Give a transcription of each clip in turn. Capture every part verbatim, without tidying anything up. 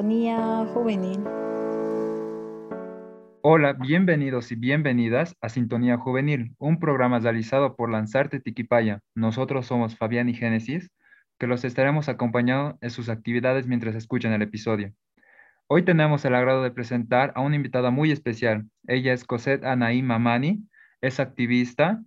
Sintonía Juvenil. Hola, bienvenidos y bienvenidas a Sintonía Juvenil, un programa realizado por Lanzarte Tiquipaya. Nosotros somos Fabián y Génesis, que los estaremos acompañando en sus actividades mientras escuchan el episodio. Hoy tenemos el agrado de presentar a una invitada muy especial. Ella es Cosette Anaí Mamani, es activista,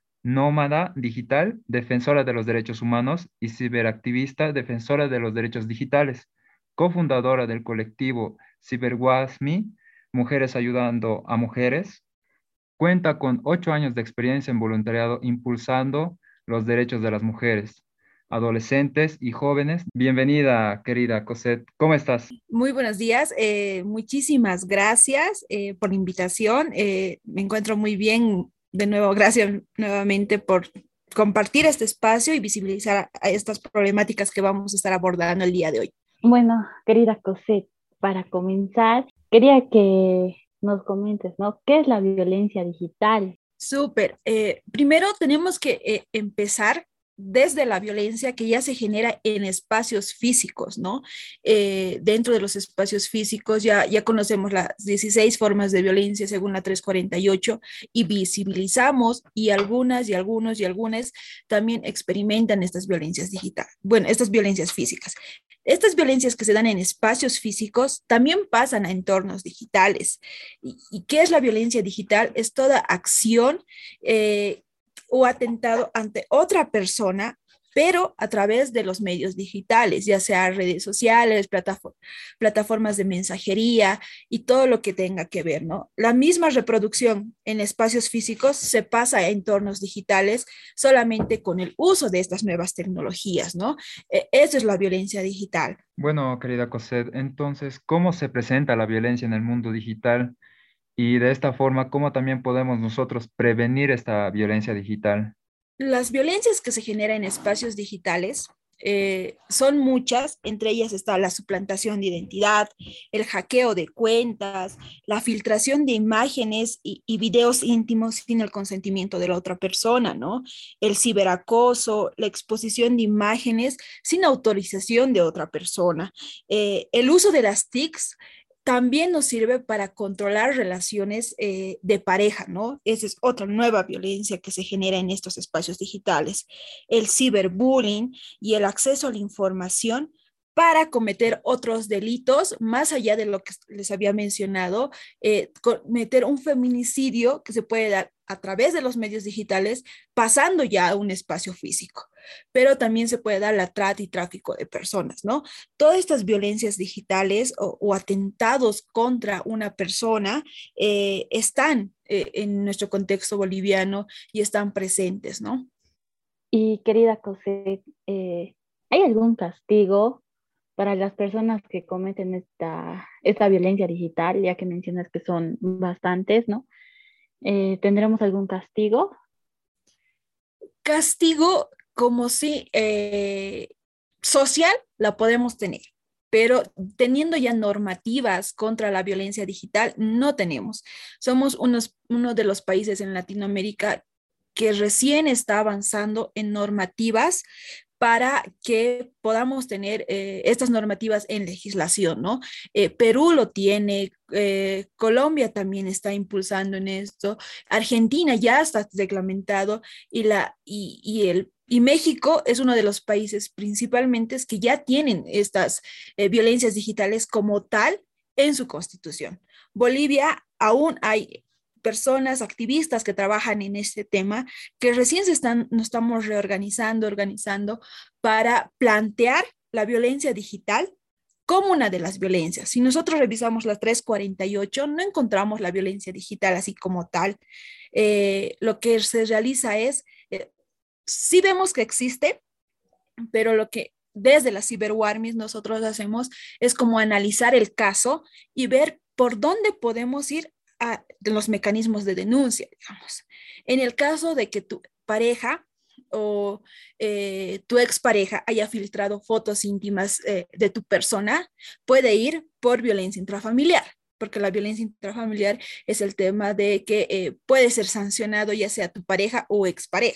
nómada digital, defensora de los derechos humanos y ciberactivista, defensora de los derechos digitales, cofundadora del colectivo CyberWasmi, Mujeres Ayudando a Mujeres. Cuenta con ocho años de experiencia en voluntariado impulsando los derechos de las mujeres, adolescentes y jóvenes. Bienvenida, querida Cosette. ¿Cómo estás? Muy buenos días, eh, muchísimas gracias eh, por la invitación. Eh, me encuentro muy bien. De nuevo, gracias nuevamente por compartir este espacio y visibilizar a estas problemáticas que vamos a estar abordando el día de hoy. Bueno, querida Cosette, para comenzar, quería que nos comentes, ¿no? ¿Qué es la violencia digital? Súper. Eh, primero tenemos que eh, empezar desde la violencia que ya se genera en espacios físicos, ¿no? Eh, dentro de los espacios físicos ya, ya conocemos las dieciséis formas de violencia según la trescientos cuarenta y ocho y visibilizamos y algunas y algunos y algunas también experimentan estas violencias digitales, bueno, estas violencias físicas. Estas violencias que se dan en espacios físicos también pasan a entornos digitales. ¿Y, y qué es la violencia digital? Es toda acción eh, o atentado ante otra persona, pero a través de los medios digitales, ya sea redes sociales, plataform plataformas de mensajería y todo lo que tenga que ver, ¿no? La misma reproducción en espacios físicos se pasa a entornos digitales solamente con el uso de estas nuevas tecnologías, ¿no? Eh, eso es la violencia digital. Bueno, querida Cosette, entonces, ¿cómo se presenta la violencia en el mundo digital? Y de esta forma, ¿cómo también podemos nosotros prevenir esta violencia digital? Las violencias que se generan en espacios digitales eh, son muchas, entre ellas está la suplantación de identidad, el hackeo de cuentas, la filtración de imágenes y, y videos íntimos sin el consentimiento de la otra persona, ¿no? El ciberacoso, la exposición de imágenes sin autorización de otra persona, eh, el uso de las T I Cs también nos sirve para controlar relaciones eh, de pareja, ¿no? Esa es otra nueva violencia que se genera en estos espacios digitales. El ciberbullying y el acceso a la información para cometer otros delitos, más allá de lo que les había mencionado, eh, cometer un feminicidio que se puede dar a través de los medios digitales, pasando ya a un espacio físico. Pero también se puede dar la trata y tráfico de personas, ¿no? Todas estas violencias digitales o, o atentados contra una persona eh, están eh, en nuestro contexto boliviano y están presentes, ¿no? Y querida Cosette, eh, ¿hay algún castigo para las personas que cometen esta, esta violencia digital, ya que mencionas que son bastantes, ¿no? Eh, ¿tendremos algún castigo? Castigo como si eh, social la podemos tener, pero teniendo ya normativas contra la violencia digital, no tenemos. Somos unos, uno de los países en Latinoamérica que recién está avanzando en normativas para que podamos tener eh, estas normativas en legislación, ¿no? Eh, Perú lo tiene, eh, Colombia también está impulsando en esto, Argentina ya está reglamentado y, la, y, y el y México es uno de los países principalmente que ya tienen estas eh, violencias digitales como tal en su constitución. Bolivia aún hay personas, activistas que trabajan en este tema, que recién se están, nos estamos reorganizando, organizando para plantear la violencia digital como una de las violencias. Si nosotros revisamos la trescientos cuarenta y ocho, no encontramos la violencia digital así como tal. Eh, lo que se realiza es, eh, sí vemos que existe, pero lo que desde las ciberwarmis nosotros hacemos es como analizar el caso y ver por dónde podemos ir a los mecanismos de denuncia, digamos. En el caso de que tu pareja o eh, tu expareja haya filtrado fotos íntimas eh, de tu persona, puede ir por violencia intrafamiliar, porque la violencia intrafamiliar es el tema de que eh, puede ser sancionado ya sea tu pareja o expareja.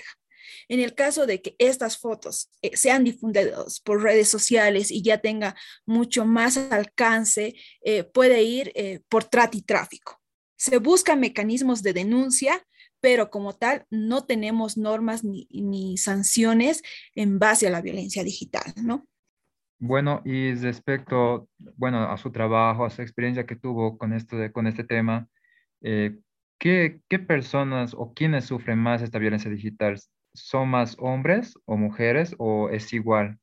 En el caso de que estas fotos eh, sean difundidas por redes sociales y ya tenga mucho más alcance, eh, puede ir eh, por trata y tráfico. Se buscan mecanismos de denuncia, pero como tal no tenemos normas ni, ni sanciones en base a la violencia digital, ¿no? Bueno, y respecto, bueno, a su trabajo, a su experiencia que tuvo con esto de, con este tema, eh, ¿qué, qué personas o quiénes sufren más esta violencia digital? ¿Son más hombres o mujeres o es igual?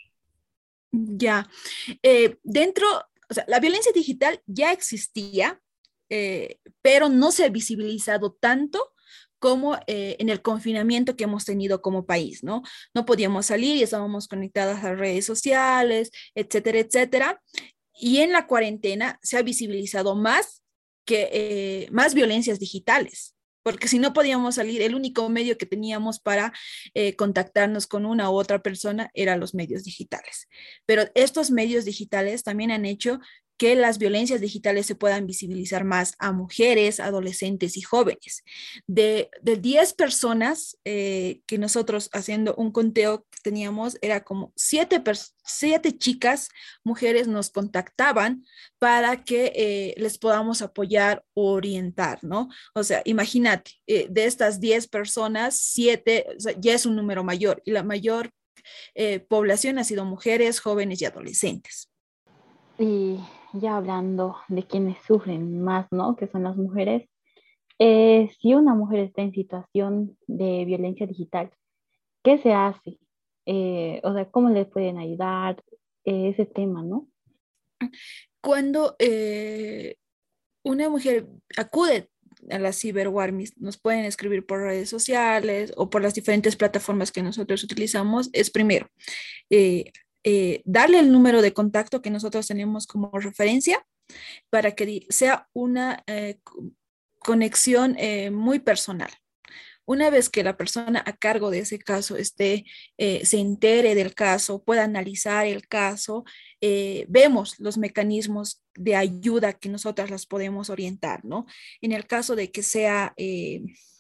Ya, eh, dentro, o sea, la violencia digital ya existía, eh, pero no se ha visibilizado tanto como eh, en el confinamiento que hemos tenido como país, ¿no? No podíamos salir y estábamos conectadas a redes sociales, etcétera, etcétera. Y en la cuarentena se ha visibilizado más que eh, más violencias digitales, porque si no podíamos salir, el único medio que teníamos para eh, contactarnos con una u otra persona eran los medios digitales. Pero estos medios digitales también han hecho que las violencias digitales se puedan visibilizar más a mujeres, adolescentes y jóvenes. De, de diez personas eh, que nosotros haciendo un conteo teníamos, era como siete, siete chicas, mujeres nos contactaban para que eh, les podamos apoyar o orientar, ¿no? O sea, imagínate, eh, de estas diez personas, siete, o sea, ya es un número mayor y la mayor eh, población ha sido mujeres, jóvenes y adolescentes. Y ya hablando de quienes sufren más, ¿no? Que son las mujeres. Eh, si una mujer está en situación de violencia digital, ¿qué se hace? Eh, o sea, ¿cómo le pueden ayudar? Eh, ese tema, ¿no? Cuando eh, una mujer acude a la ciberwarmis, nos pueden escribir por redes sociales o por las diferentes plataformas que nosotros utilizamos, es primero eh, eh, darle el número de contacto que nosotros tenemos como referencia para que sea una eh, conexión eh, muy personal. Una vez que la persona a cargo de ese caso esté, eh, se entere del caso, pueda analizar el caso, eh, vemos los mecanismos de ayuda que nosotras las podemos orientar, ¿no? En el caso de que sea eh,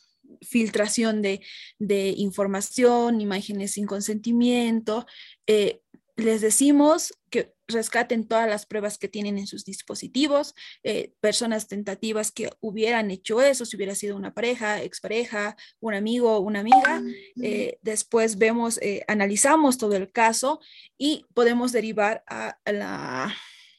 filtración de, de, información, imágenes sin consentimiento, eh, les decimos que rescaten todas las pruebas que tienen en sus dispositivos, eh, personas tentativas que hubieran hecho eso, si hubiera sido una pareja, expareja, un amigo, una amiga. Eh, después vemos, eh, analizamos todo el caso y podemos derivar a, a la,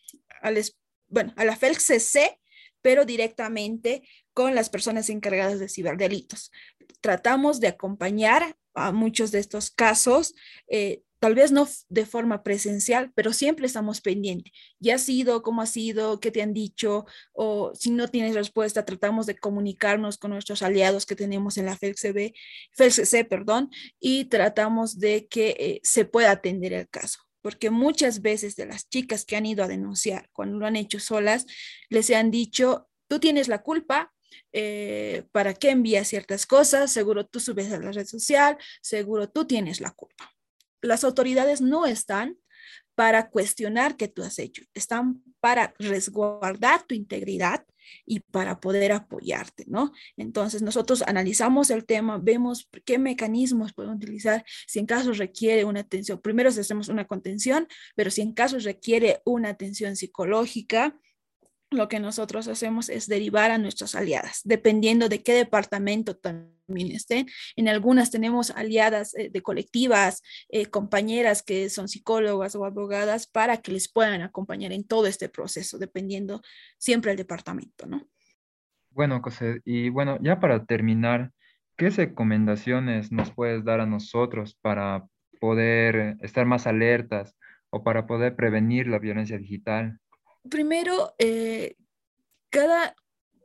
a les, bueno, a la F E L C C, pero directamente con las personas encargadas de ciberdelitos. Tratamos de acompañar a muchos de estos casos, eh, tal vez no de forma presencial, pero siempre estamos pendientes. ¿Ya ha sido? ¿Cómo ha sido? ¿Qué te han dicho? O si no tienes respuesta, tratamos de comunicarnos con nuestros aliados que tenemos en la F E L C B, F E L C C, perdón, y tratamos de que eh, se pueda atender el caso. Porque muchas veces de las chicas que han ido a denunciar, cuando lo han hecho solas, les han dicho, tú tienes la culpa, eh, ¿para qué envías ciertas cosas? Seguro tú subes a la red social, seguro tú tienes la culpa. Las autoridades no están para cuestionar qué tú has hecho, están para resguardar tu integridad y para poder apoyarte, ¿no? Entonces nosotros analizamos el tema, vemos qué mecanismos podemos utilizar, si en caso requiere una atención, primero hacemos una contención, pero si en caso requiere una atención psicológica, lo que nosotros hacemos es derivar a nuestras aliadas, dependiendo de qué departamento también estén. En algunas tenemos aliadas eh, de colectivas, eh, compañeras que son psicólogas o abogadas para que les puedan acompañar en todo este proceso, dependiendo siempre del departamento, ¿no? Bueno, José, y bueno, ya para terminar, ¿qué recomendaciones nos puedes dar a nosotros para poder estar más alertas o para poder prevenir la violencia digital? Primero, eh, cada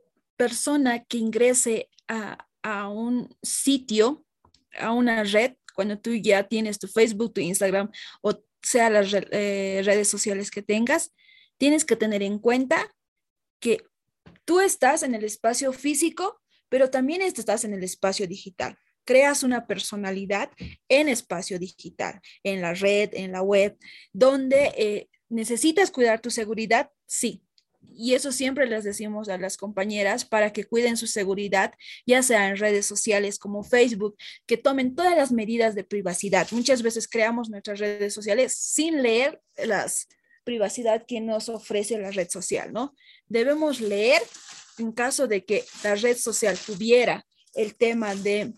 persona que ingrese a, a un sitio, a una red, cuando tú ya tienes tu Facebook, tu Instagram o sea las re, eh, redes sociales que tengas, tienes que tener en cuenta que tú estás en el espacio físico, pero también estás en el espacio digital. Creas una personalidad en espacio digital, en la red, en la web, donde eh, necesitas cuidar tu seguridad, sí, y eso siempre les decimos a las compañeras para que cuiden su seguridad, ya sea en redes sociales como Facebook, que tomen todas las medidas de privacidad. Muchas veces creamos nuestras redes sociales sin leer las privacidad que nos ofrece la red social, ¿no? Debemos leer en caso de que la red social tuviera el tema de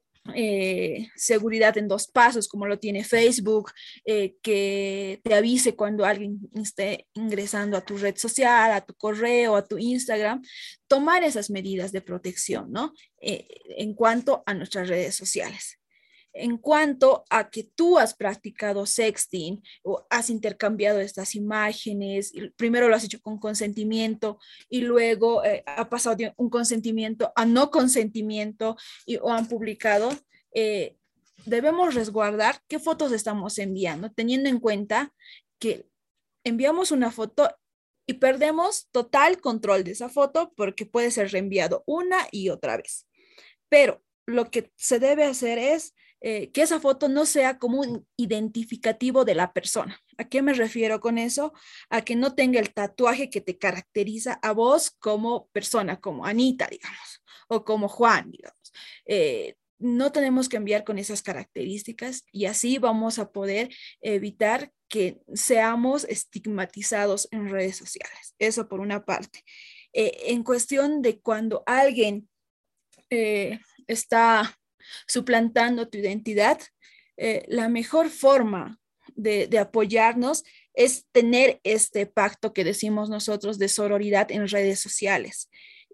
Eh, seguridad en dos pasos, como lo tiene Facebook, eh, que te avise cuando alguien esté ingresando a tu red social, a tu correo, a tu Instagram, tomar esas medidas de protección, ¿no? Eh, en cuanto a nuestras redes sociales. En cuanto a que tú has practicado sexting o has intercambiado estas imágenes, primero lo has hecho con consentimiento y luego eh, ha pasado de un consentimiento a no consentimiento y, o han publicado, eh, debemos resguardar qué fotos estamos enviando, teniendo en cuenta que enviamos una foto y perdemos total control de esa foto porque puede ser reenviado una y otra vez. Pero lo que se debe hacer es eh, que esa foto no sea como un identificativo de la persona. ¿A qué me refiero con eso? A que no tenga el tatuaje que te caracteriza a vos como persona, como Anita, digamos, o como Juan, digamos. Eh, no tenemos que enviar con esas características y así vamos a poder evitar que seamos estigmatizados en redes sociales. Eso por una parte. Eh, en cuestión de cuando alguien eh, está suplantando tu identidad, eh, la mejor forma de, de apoyarnos es tener este pacto que decimos nosotros de sororidad en redes sociales.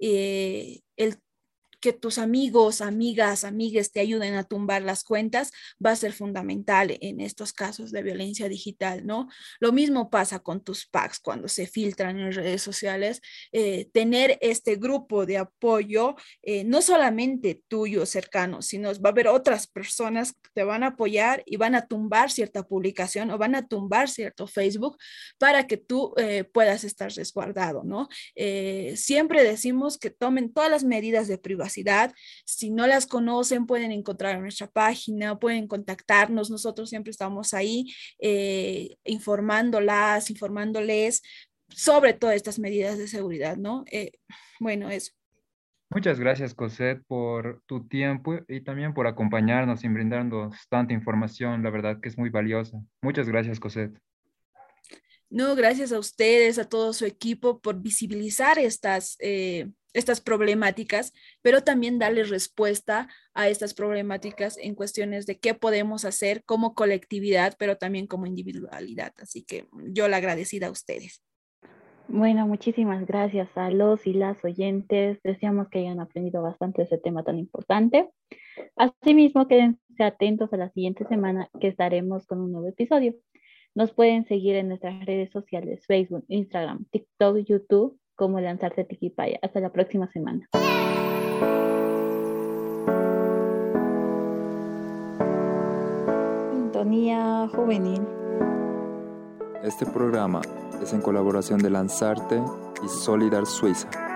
Eh, el que tus amigos, amigas, amigues te ayuden a tumbar las cuentas va a ser fundamental en estos casos de violencia digital, ¿no? Lo mismo pasa con tus packs cuando se filtran en redes sociales. Eh, tener este grupo de apoyo, eh, no solamente tuyo cercano, sino va a haber otras personas que te van a apoyar y van a tumbar cierta publicación o van a tumbar cierto Facebook para que tú eh, puedas estar resguardado, ¿no? Eh, siempre decimos que tomen todas las medidas de privacidad. Si no las conocen, pueden encontrar en nuestra página, pueden contactarnos. Nosotros siempre estamos ahí eh, informándolas, informándoles sobre todas estas medidas de seguridad, ¿no? Eh, bueno, eso. Muchas gracias, Cosette, por tu tiempo y también por acompañarnos y brindarnos tanta información. La verdad que es muy valiosa. Muchas gracias, Cosette. No, gracias a ustedes, a todo su equipo por visibilizar estas, eh, estas problemáticas, pero también darles respuesta a estas problemáticas en cuestiones de qué podemos hacer como colectividad, pero también como individualidad. Así que yo la agradecida a ustedes. Bueno, muchísimas gracias a los y las oyentes. Deseamos que hayan aprendido bastante de ese tema tan importante. Asimismo, quédense atentos a la siguiente semana que estaremos con un nuevo episodio. Nos pueden seguir en nuestras redes sociales, Facebook, Instagram, TikTok, YouTube, como Lanzarte Tiquipaya. Hasta la próxima semana. Sintonía Juvenil. Este programa es en colaboración de Lanzarte y Solidar Suiza.